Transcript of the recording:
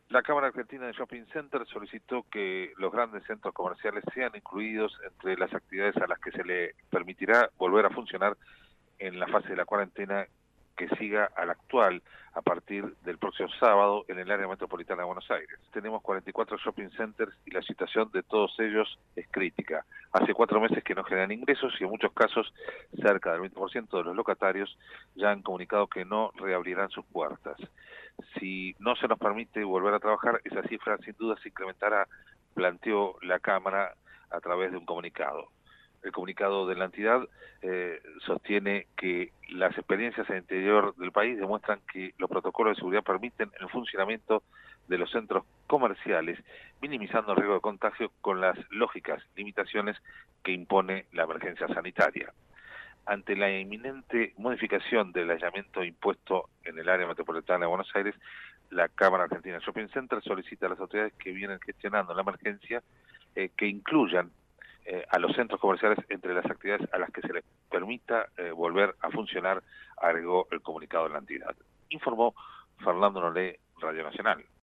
La Cámara Argentina de Shopping Center solicitó que los grandes centros comerciales sean incluidos entre las actividades a las que se le permitirá volver a funcionar en la fase de la cuarentena que siga a la actual a partir del próximo sábado en el área metropolitana de Buenos Aires. Tenemos 44 shopping centers y la situación de todos ellos es crítica. Hace 4 meses que no generan ingresos y en muchos casos cerca del 20% de los locatarios ya han comunicado que no reabrirán sus puertas. Si no se nos permite volver a trabajar, esa cifra sin duda se incrementará, planteó la Cámara a través de un comunicado. El comunicado de la entidad sostiene que las experiencias en el interior del país demuestran que los protocolos de seguridad permiten el funcionamiento de los centros comerciales, minimizando el riesgo de contagio con las lógicas limitaciones que impone la emergencia sanitaria. Ante la inminente modificación del aislamiento impuesto en el área metropolitana de Buenos Aires, la Cámara Argentina de Shopping Center solicita a las autoridades que vienen gestionando la emergencia que incluyan a los centros comerciales entre las actividades a las que se les permita volver a funcionar, agregó el comunicado de la entidad. Informó Fernando Nolé, Radio Nacional.